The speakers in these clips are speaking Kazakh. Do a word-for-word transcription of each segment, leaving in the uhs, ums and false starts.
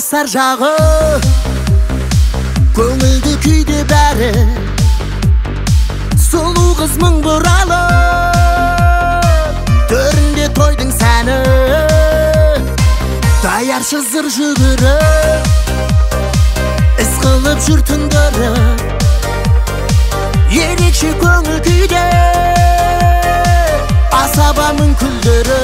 Достар жағы көңілді күйде бәрі, сұлу қыз мың бұралы, төрінде тойдың сәні, даяршы зыр жүгіріп, іс қылып жүр түндері, ерекше көңіл күйде асабамын күлдірі.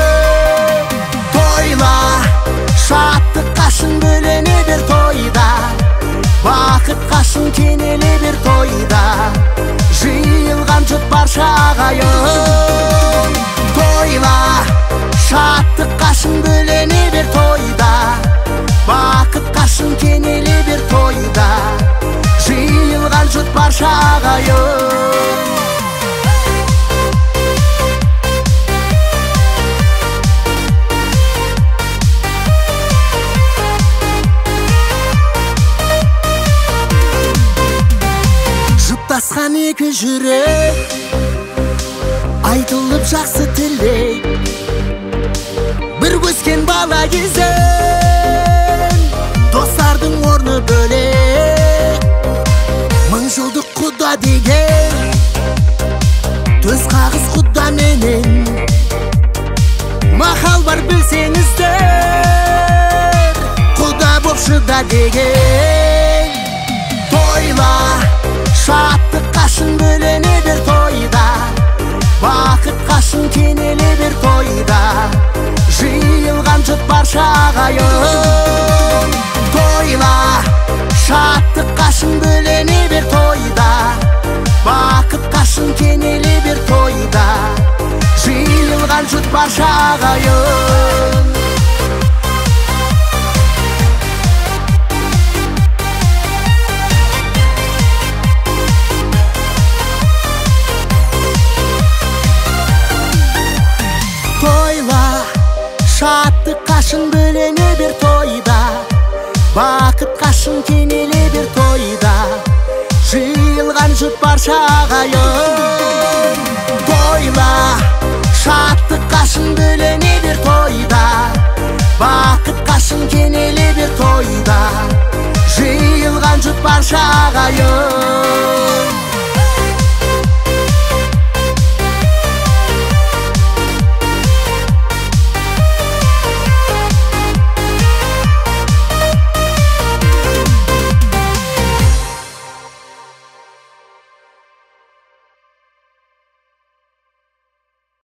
Тойла, шаттық қашын бөлене бер тойда, бақыт қашын кенеле бер тойда, жиылған жұрт барша ағайын. Тойла, шаттық қашын бөлене бер тойда, бақыт қашын кенеле бер тойда, жиылған жұрт барша ағайын. Жұптасқан екі жүрек, айтылып жақсы тілек, бір көскен бала кезден, достардың орны бөлек. Мың жылдық құда деген, төс қағыз құда менен, мақал бар білсеңіздер, құда боп шыда деген. Тойла, шаттық қашын бөлене бер тойда, бақыт қашын кенеле бер тойда, жиылған жұрт барша ағайын. Тойла, шаттық қашын бөлене бер тойда, бақыт қашын кенеле бер тойда, жиылған жұрт барша ағайын. Шаттық қашын бөлене бер тойда, бақыт қашын кенеле бер тойда, жиылған жұрт барша ағайын. Тойла, шаттық қашын бөлене бер тойда, бақыт қашын кенеле бер тойда, жиылған жұрт барша ағайын.